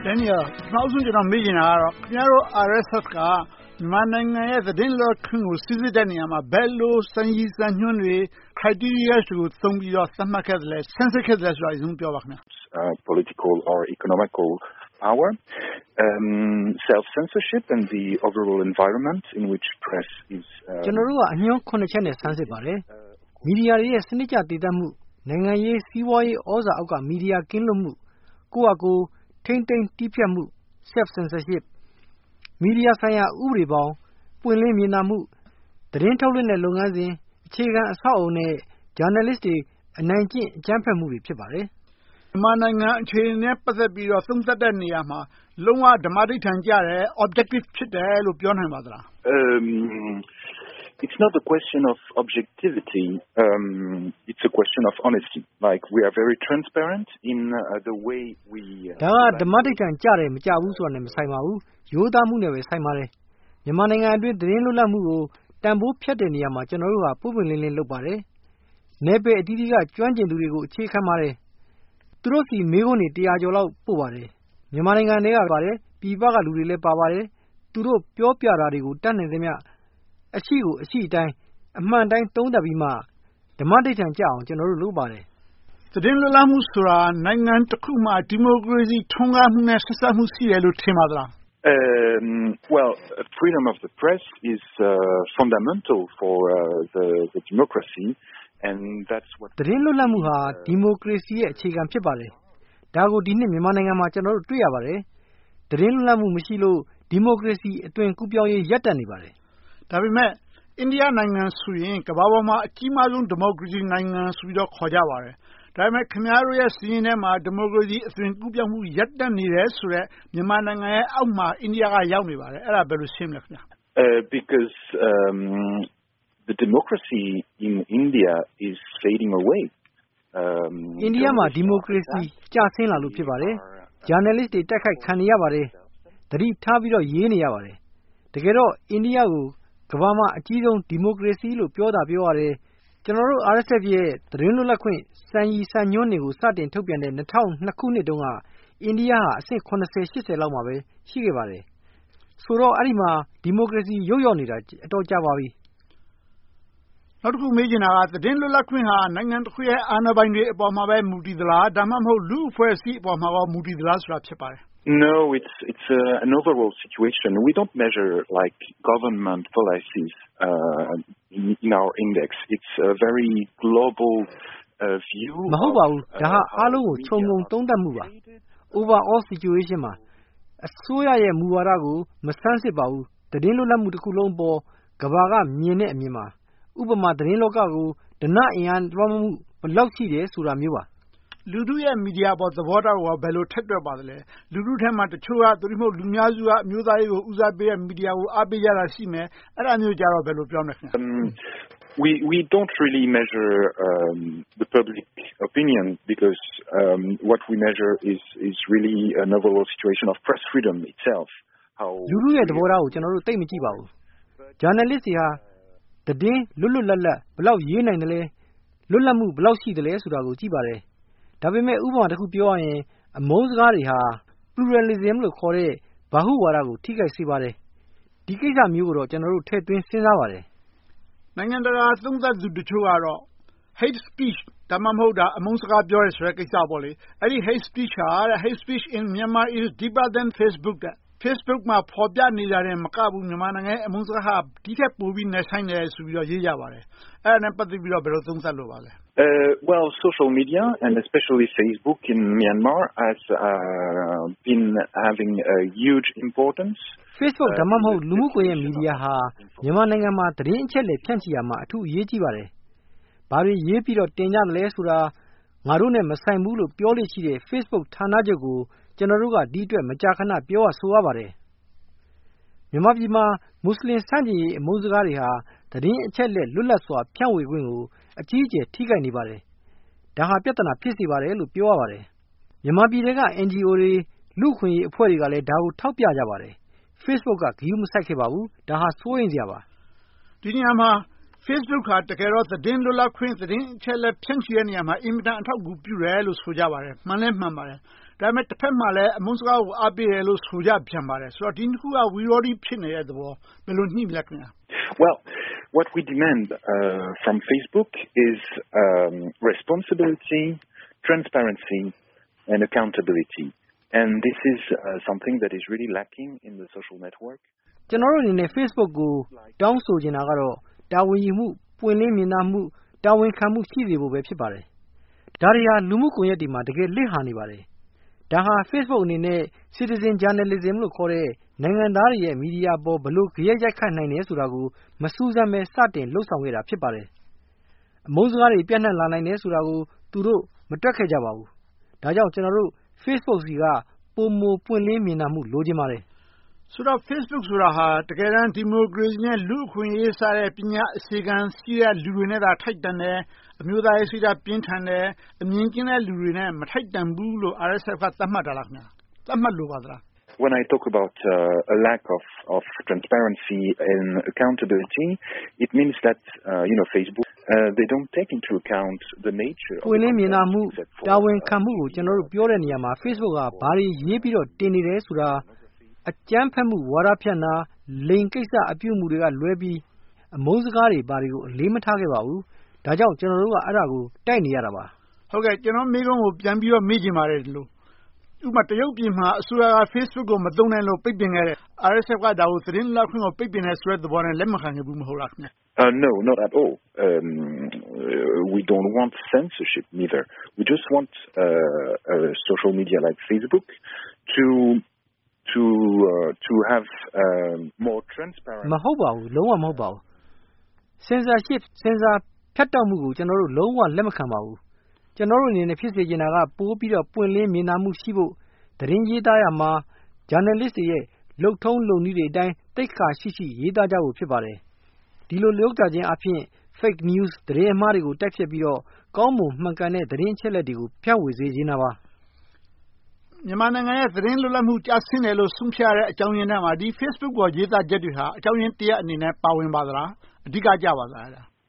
Daniel နောက်ဆုံးကျွန်တော်မေးချင်တာကတော့ခင်ဗျားတို့ RSF ကမြန်မာနိုင်ငံရဲ့သတင်းလွတ်ခွင့်ကိုစစ်စစ်တဲ့နေရာမှာဘယ်လိုစံရည်စံညွှန်းတွေ criteria တွေကိုသုံးပြီးတော့သတ်မှတ်ခဲ့တယ်လဲဆန်းစစ်ခဲ့တယ်လဲဆိုတာအရင်ပြောပါခင်ဗျာ political or economical power, self-censorship and the overall environment in which press is ကျွန်တော်တို့ကအညွှန်း9ချက်နဲ့ဆန်းစစ်ပါတယ်မီဒီယာတွေရဲ့စနစ်ကျတည်တတ်မှုနိုင်ငံရေးစီးပွားရေးဩဇာအောက်ကမီဒီယာကင်းလွတ်မှုကိုယ့်အကူထိမ့်သိမ်းတီးဖြတ်မှု self-censorship မီဒီယာဆိုင်ရာဥပဒေပေါင်းပွင့်လင်းမြင်သာမှုသတင်းထုတ်လွှင့်တဲ့လုပ်ငန်းစဉ်အခြေခံအဆောက်အအုံနဲ့ journalist တွေအနိုင်ကျင့်အကြမ်းဖက်မှုတွေဖြစ်ပါတယ်မြန်မာနိုင်ငံအခြေအနေနဲ့ပတ်သက်ပြီးတော့သုံးသပ်တဲ့နေရာမှာလုံးဝဓမ္မဓိဋ္ဌာန်ကျတယ် objective ဖြစ်တယ်လို့ပြောနိုင်ပါသလား It's not a question of objectivity. It's a question of honesty. Like we are very transparent in the way we. ဒါကဓမ္မဓိဋ္ဌာန်ကျတယ်မကျဘူးဆိုတာနဲ့မဆိုင်ပါဘူး။ရိုးသားမှုနဲ့ပဲဆိုင်ပါတယ်။မြန်မာနိုင်ငံအတွင်းသတင်းလွတ်လပ်မှုကိုတန်ဖိုးဖြတ်တဲ့နေရာမှာကျွန်တော်တို့ဟာပုံပွင့်လင်းလင်းလုပ်ပါတယ်။နယ်ပယ်အသီးသီးကကျွမ်းကျင်သူတွေကိုအခြေခံပါတယ်။သူတို့စီမေးခွန်းတွေ100ကျော်လောက်ပို့ပါတယ်။မြန်မာနိုင်ငံထဲကပါတယ်ပြည်ပကလူတွေလည်းပါပါတယ်။သူတို့ပြောပြတာတွေကိုတတ်နိုင်သမျှအရှိကိုအရှိတိုင်းအမှန်တိုင်းသုံးသပ်ပြီးမှဓမ္မဓိဋ္ဌာန်ကြအောင်ကျွန်တော်တို့လုပ်ပါတယ်သတင်းလွတ်လပ်မှုဆိုတာနိုင်ငံတစ်ခုမှာဒီမိုကရေစီထွန်းကားမှုနဲ့ဆက်စပ်မှုရှိတယ်လို့ထင်ပါသလား Well, freedom of the press is fundamental for the democracy, and that's what. သတင်းလွတ်လပ်မှုဟာဒီမိုကရေစီရဲ့အခြေခံဖြစ်ပါတယ်။ဒါကိုဒီနှစ်မြန်မာနိုင်ငံမှာကျွန်တော်တို့တွေ့ရပါတယ်။သတင်းလွတ်လပ်မှုမရှိလို့ဒီမိုကရေစီအသွင်ကူးပြောင်းရေးရပ်တန့်နေပါတယ်ဒါပေမဲ့အိန္ဒိယနိုင်ငံဆိုရင်ကမ္ဘာပေါ်မှာအကြီးမားဆုံးဒီမိုကရေစီနိုင်ငံဆိုပြီးတော့ခေါ်ကြပါတယ်။ဒါပေမဲ့ခင်ဗျားတို့ရဲ့စီးရင်ထဲမှာဒီမိုကရေစီအသွင်ကူးပြောင်းမှုရပ်တန့်နေတယ်ဆိုတော့မြန်မာနိုင်ငံရဲ့အောက်မှာအိန္ဒိယကရောက်နေပါတယ်။အဲ့ဒါဘယ်လိုရှင်းမလဲခင်ဗျာ Because the democracy in India is fading away. အိန္ဒိယမှာဒီမိုကရေစီကျဆင်းလာလို့ဖြစ်ပါတယ်။ journalist တွေတိုက်ခိုက်ခံရပါတယ်။သတိထားပြီးတော့ရေးနေရပါတယ်။တကယ်တော့အိန္ဒိယကိုကမ္ဘာမှာအကြီးဆုံးဒီမိုကရေစီလို့ပြောတာပြောရတယ်။ကျွန်တော်တို့ RSF ရဲ့သတင်းလွတ်လပ်ခွင့်စံရည်စံညွှန်းတွေကိုစတင်ထုတ်ပြန်တဲ့2002ခုနှစ်တုန်းကအိန္ဒိယဟာအဆင့်80-80လောက်မှာပဲရှိခဲ့ပါတယ်။ဆိုတော့အဲ့ဒီမှာဒီမိုကရေစီရုပ်ရော့နေတာအတော်ကြာပါပြီ။နောက်တစ်ခုမေးချင်တာကသတင်းလွတ်လပ်ခွင့်ဟာနိုင်ငံတစ်ခုရဲ့အာဏာပိုင်တွေအပေါ်မှာပဲမူတည်သလားဒါမှမဟုတ်လူအဖွဲ့အစည်းအပေါ်မှာမူတည်သလားဆိုတာဖြစ်ပါတယ် No, it's an overall situation. We don't measure like government policies in our index. It's a very global view. မဟုတ်ပါဘူးဒါဟာအားလုံးကိုခြုံငုံသုံးသပ်မှုပါ overall situation မှာအစိုးရရဲ့မူဝါဒကိုမဆန်းစစ်ပါဘူးသတင်းလွတ်လပ်မှုတစ်ခုလုံးပေါ်ကမ္ဘာကမြင်တဲ့အမြင်မှာဥပမာသတင်းလောကကိုဒဏအင်အားလွှမ်းမိုးမှုဘယ်လောက်ရှိတယ်ဆိုတာမျိုးပါလူထုရဲ့မီဒီယာပေါ်သဘောထားကိုဘယ်လိုထက်တွက်ပါသလဲလူထုထဲမှာတချို့ကသူတို့မဟုတ်လူများစုကအမျိုးသားရေးကိုဦးစားပေးတဲ့မီဒီယာကိုအားပေးကြတာရှိမယ်အဲ့ဒါမျိုးကြတော့ဘယ်လိုပြောမလဲခင်ဗျ We don't really measure the public opinion because what we measure is really an overall situation of press freedom itself. How လူထုရဲ့သဘောထားကိုကျွန်တော်တို့သိမကြည့်ပါဘူး journalist တွေဟာသတင်းလွတ်လပ်ဘယ်လောက်ရေးနိုင်တယ်လဲလွတ်လပ်မှုဘယ်လောက်ရှိတယ်လဲဆိုတာကိုကြည့်ပါတယ်ဒါပေမဲ့ဥပမာတစ်ခုပြောရရင်အမုန်းစကားတွေဟာ pluralism လို့ခေါ်တဲ့ဘာဟုဝါဒကိုထိခိုက်စေပါတယ်ဒီကိစ္စမျိုးကိုတော့ကျွန်တော်တို့ထည့်သွင်းစဉ်းစားပါတယ်နိုင်ငံတကာသုံးသပ်သူတချို့ကတော့ hate speech ဒါမှမဟုတ်တာအမုန်းစကားပြောရဲဆိုတဲ့ကိစ္စပေါ့လေအဲ့ဒီ hate speech ဟာ hate speech in Myanmar is deeper than Facebook တဲ့ Facebook မှာဖော်ပြနေကြတယ်မကဘူးမြန်မာနိုင်ငံရဲ့အမုန်းစကားဟာဒီထက်ပိုပြီးနေဆိုင်တယ်ဆိုပြီးတော့ရေးကြပါတယ်အဲ့ဒါနဲ့ပတ်သက်ပြီးတော့ဘယ်လိုသုံးသပ်လို့ပါလဲ Well, social media and especially Facebook in Myanmar has been having a huge importance. Facebook ဒါမှမဟုတ်လူမှုကွန်ရက်မီဒီယာဟာမြန်မာနိုင်ငံမှာသတင်းအချက်အလက်ဖြန့်ချိရမှာအထူးအရေးကြီးပါတယ်။ဘာတွေရေးပြီးတော့တင်ကြတယ်လဲဆိုတာငါတို့နဲ့မဆိုင်ဘူးလို့ပြောလို့ရှိတဲ့ Facebook ဌာနချုပ်ကိုကျွန်တော်တို့ကဒီအတွက်မကြာခဏပြောဆိုရပါတယ်။မြန်မာပြည်မှာမွတ်စလင်စန့်ကျင်ရေးအမုန်းစကားတွေဟာသတင်းအချက်အလက်လွတ်လပ်စွာဖြန့်ဝေခွင့်ကိုအကြီးအကျယ်ထိခိုက်နေပါတယ်။ဒါဟာပြဿနာဖြစ်စေပါတယ်လို့ပြောရပါတယ်။မြန်မာပြည်က NGO တွေလူ့ခွင့်ရေးအဖွဲ့တွေကလည်းဒါကိုထောက်ပြကြပါတယ်။ Facebook ကဂရုမစိုက်ခဲ့ပါဘူး။ဒါဟာစိုးရိမ်စရာပါ။ဒီနေရာမှာ Facebook ဟာတကယ်တော့သတင်းလွတ်လပ်ခွင့်သတင်းအချက်အလက်ဖြန့်ချီတဲ့နေရာမှာအင်မတန်အထောက်အကူပြုတယ်လို့ဆိုကြပါတယ်မှန်လဲမှန်ပါတယ်ဒါပေမဲ့တစ်ဖက်မှာလည်းအမုန်းစကားကိုအားပေးတယ်လို့ဆိုကြပြန်ပါတယ်ဆိုတော့ဒီနှစ်ခုကဝီရော်ဒီဖြစ်နေတဲ့သဘောဘယ်လိုညှိမလဲခင်ဗျာ Well, what we demand from Facebook is responsibility, transparency, and accountability. And this is something that is really lacking in the social network. ကျွန်တော်တို့အနေနဲ့ Facebook ကိုတောင်းဆိုချင်တာကတော့တာဝန်ယူမှုပွင့်လင်းမြင်သာမှုတာဝန်ခံမှုရှိစေဖို့ပဲဖြစ်ပါတယ်။ဒါတွေဟာလူမှုကွန်ရက်တွေမှာတကယ်လစ်ဟာနေပါတယ်။ဒါဟာ Facebook အနေနဲ့ Citizen Journalism လို့ခေါ်တဲ့နိုင်ငံသားတွေရဲ့မီဒီယာပေါ်ဘလို့ကြရိုက်ရိုက်ခတ်နိုင်တယ်ဆိုတာကိုမစူးစမ်းပဲစတင်လှုပ်ဆောင်ခဲ့တာဖြစ်ပါတယ်။အမုန်းစကားတွေပြန့်နှံ့လာနိုင်တယ်ဆိုတာကိုသူတို့မတွက်ခဲ့ကြပါဘူး။ဒါကြောင့်ကျွန်တော်တို့ Facebook စီကပုံမပွင့်လင်းမြင်သာမှုလိုချင်ပါတယ်။ဆိုတော့ Facebook ဆိုတာဟာတကယ်တမ်းဒီမိုကရေစီနဲ့လူ့အခွင့်အရေးစတဲ့ပညာအခြေခံရှိတဲ့လူတွေနဲ့သာထိုက်တန်တယ်အမျိုးသားရေးစိတ်ဓာတ်ပြင်းထန်တယ်အမြင်ကျင်းတဲ့လူတွေနဲ့မထိုက်တန်ဘူးလို့ RSF ကသတ်မှတ်တာလားခင်ဗျာသတ်မှတ်လို့ပါသလား When I talk about a lack of transparency and accountability, it means that Facebook they don't take into account the nature of ပွင့်လင်းမြင်သာမှုတာဝန်ခံမှုကိုကျွန်တော်တို့ပြောတဲ့နေရာမှာ Facebook ကဘာတွေရေးပြီးတော့တင်နေတယ်ဆိုတာအကြမ်းဖက်မှုဝါဒဖြန့်တာလိန်ကိစ္စအပြုမှုတွေကလွဲပြီးအမုန်းစကားတွေဘာတွေကိုအလေးမထားခဲ့ပါဘူးဒါကြောင့်ကျွန်တော်တို့ကအဲ့ဒါကိုတိုက်နေရတာပါဟုတ်ကဲ့ကျွန်တော်မိကုန်းကိုပြန်ပြီးတော့မေးချင်ပါတယ်ဒီလိုဥပမာတရုတ်ပြည်မှာအစိုးရက Facebook ကိုမသုံးနိုင်လို့ပိတ်ပင်ခဲ့တယ် RSF ကဒါကိုသတင်းလွတ်လပ်ခွင့်ကိုပိတ်ပင်တဲ့ဆိုတဲ့သဘောနဲ့လက်မခံခဲ့ဘူးမဟုတ်လားခင်ဗျ No, not at all. We don't want censorship neither. We just want social media like Facebook to have more transparent မဟုတ်ပါဘူးလုံးဝမဟုတ်ပါဘူး censorship ဖြတ်တောက်မှုကိုကျွန်တော်တို့လုံးဝလက်မခံပါဘူးကျွန်တော်တို့အနေနဲ့ဖြစ်စေချင်တာကပိုးပြီးတော့ပွင့်လင်းမြင်သာမှုရှိဖို့သတင်းရေးသားရမှာ journalist တွေရဲ့လုံထုံးလုံနည်းတွေအတိုင်းတိတ်ခါရှိရှိရေးသားကြဖို့ဖြစ်ပါတယ်ဒီလိုလုပ်ကြခြင်းအပြင် fake news သတင်းအမှားတွေကိုတိုက်ဖြတ်ပြီးတော့ကောင်းမွန်မှန်ကန်တဲ့သတင်းအချက်အလက်တွေကိုဖြန့်ဝေစေချင်တာပါမြန်မာနိုင်ငံရဲ့သတင်းလွတ်လပ်မှုကျဆင်းတယ်လို့ဆုံးဖြတ်ရတဲ့အကြောင်းရင်းတွေမှာဒီ Facebook ပေါ်ရေးသားချက်တွေဟာအကြောင်းရင်းတစ်ရပ်အနေနဲ့ပါဝင်ပါသလားအဓိကကျပါသလား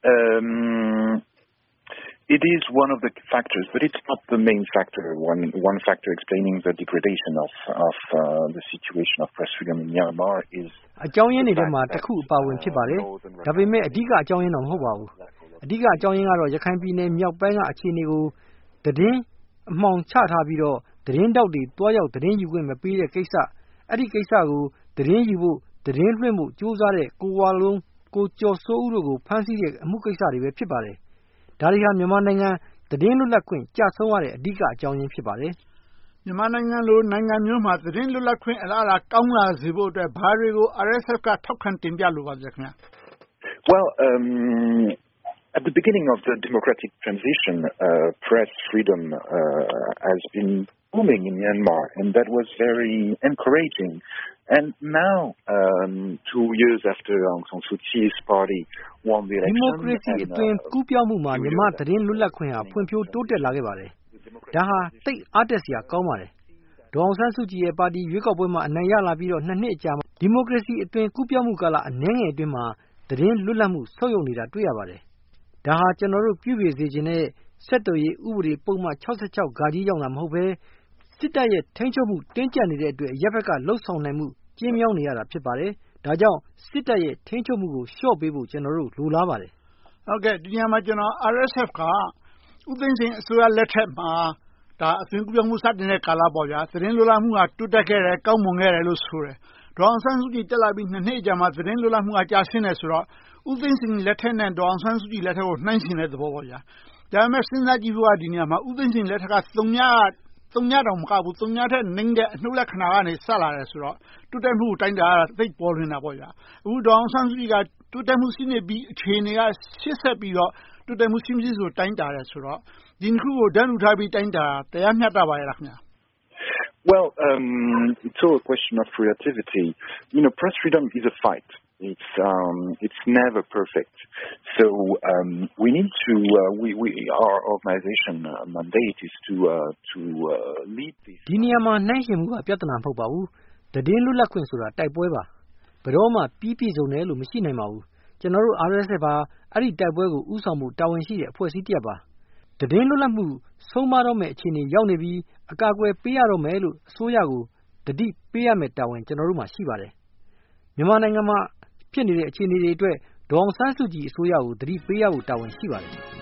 It is one of the factors, but it's not the main factor. One factor explaining the degradation of the situation of press freedom in Myanmar is အကြောင်းရင်းတွေထဲမှာတစ်ခုအပါဝင်ဖြစ်ပါတယ်။ဒါပေမဲ့အဓိကအကြောင်းရင်းတော့မဟုတ်ပါဘူး။အဓိကအကြောင်းရင်းကတော့ရခိုင်ပြည်နယ်မြောက်ပိုင်းကအခြေအနေကိုသတင်းအမှောင်ချထားပြီးတော့သတင်းတောက်တွေတွားရောက်သတင်းယူခွင့်မပေးတဲ့ကိစ္စအဲ့ဒီကိစ္စကိုသတင်းယူဖို့သတင်းလွှင့်ဖို့ကြိုးစားတဲ့ကိုဝါလုံးကိုကျော်စိုးဦးတို့ကိုဖမ်းဆီးတဲ့အမှုကိစ္စတွေပဲဖြစ်ပါတယ်ဒါတွေဟာမြန်မာနိုင်ငံသတင်းလွတ်လပ်ခွင့်ကျဆုံးရတဲ့အဓိကအကြောင်းရင်းဖြစ်ပါတယ်မြန်မာနိုင်ငံလိုနိုင်ငံမျိုးမှာသတင်းလွတ်လပ်ခွင့်အလားအလာကောင်းလာစေဖို့အတွက်ဘာတွေကို RSF ကထောက်ခံတင်ပြလိုပါသလဲခင်ဗျာ Well, at the beginning of the democratic transition, press freedom has been booming in Myanmar, and that was very encouraging. And now, 2 years after Aung San Suu Kyi's party won the election, democracy အတွင်းကူးပြောင်းမှုမှာမြန်မာသတင်းလွတ်လပ်ခွင့်ဟာဖွံ့ဖြိုးတိုးတက်လာခဲ့ပါတယ်။ဒါဟာသိအားတက်စရာကောင်းပါတယ်။ဒေါ်အောင်ဆန်းစုကြည်ရဲ့ပါတီရွေးကောက်ပွဲမှာအနိုင်ရလာပြီးတော့2 နှစ်အကြာမှာဒီမိုကရေစီအတွင်းကူးပြောင်းမှုကာလအနည်းငယ်အတွင်းမှာသတင်းလွတ်လပ်မှုဆုတ်ယုတ်နေတာတွေ့ရပါတယ်။ဒါဟာကျွန်တော်တို့ပြုပြင်စေခြင်းနဲ့ဆက်သွယ်ရေးဥပဒေပုံမှန်66ဂါကြီးရောက်တာမဟုတ်ပဲစစ်တပ်ရဲ့ထိန်းချုပ်မှုတင်းကျပ်နေတဲ့အတွက်ရပ်ဘက်ကလှုပ်ဆောင်နိုင်မှုကျင်းမြောင်းနေရတာဖြစ်ပါတယ်။ဒါကြောင့်စစ်တပ်ရဲ့ထိန်းချုပ်မှုကိုလျှော့ပေးဖို့ကျွန်တော်တို့လိုလားပါတယ်။ဟုတ်ကဲ့ဒီညမှာကျွန်တော် RSF ကဦးသိန်းစိန်အစိုးရလက်ထက်မှာဒါအသွင်ကူးပြောင်းမှုစတင်တဲ့ကာလပေါ့ဗျာသတင်းလွတ်လပ်မှုကတိုးတက်ခဲ့တယ်ကောင်းမွန်ခဲ့တယ်လို့ဆိုတယ်။ဒေါ်အောင်ဆန်းစုကြည်တက်လာပြီး2 နှစ်အကြာမှာသတင်းလွတ်လပ်မှုကကျဆင်းတယ်ဆိုတော့ဦးသိန်းစိန်လက်ထက်နဲ့ဒေါ်အောင်ဆန်းစုကြည်လက်ထက်ကိုနှိုင်းယှဉ်တဲ့သဘောပေါ့ဗျာ။ဒါပေမဲ့စဉ်းစားကြည့်ဖို့ကဒီနေရာမှာဦးသိန်းစိန်လက်ထက်က3 ညတောင်မကဘူး3 ညထက်နှိမ့်တဲ့အနှုတ်လက္ခဏာကနေစလာတယ်ဆိုတော့တိုးတက်မှုတိုင်းတာသိပေါ်လွင်တာပေါ့ဗျာအခုဒေါ်အောင်ဆန်းစုကြည်ကတိုးတက်မှုရှိနေပြီးအခြေအနေကရှေ့ဆက်ပြီးတော့တိုးတက်မှုရှိမရှိဆိုတိုင်းတာတယ်ဆိုတော့ဒီနှစ်ခုကိုတန်းတူထားပြီးတိုင်းတာတရားမျှတပါရဲ့လားခင်ဗျာ Well, it's all a question of relativity. Press freedom is a fight. It's never perfect. So we need to. Our organization mandate is to lead this. ဒီနေရာမှာနှိုင်းယှဉ်မှုကပြဿနာမဟုတ်ပါဘူး။သတင်းလွတ်လပ်ခွင့်ဆိုတာတိုက်ပွဲပါ။ဘယ်တော့မှပြီးပြည့်စုံတယ်လို့မရှိနိုင်ပါဘူး။ကျွန်တော်တို့ RSF ဟာအဲ့ဒီတိုက်ပွဲကိုဥဆောင်မှုတာဝန်ရှိတဲ့အဖွဲ့အစည်းတစ်ရပ်ပါသတင်းလွတ်လပ်မှုဆုံးမတော့မယ့်အခြေအနေရောက်နေပြီးအကာအကွယ်ပေးရတော့မယ်လို့အစိုးရကိုတတိပေးရမယ့်တာဝန်ကျွန်တော်တို့မှာရှိပါတယ်မြန်မာနိုင်ငံမှာဖြစ်နေတဲ့အခြေအနေတွေအတွက်ဒေါအောင်ဆန်းစုကြည်အစိုးရကိုတတိပေးရဖို့တာဝန်ရှိပါတယ်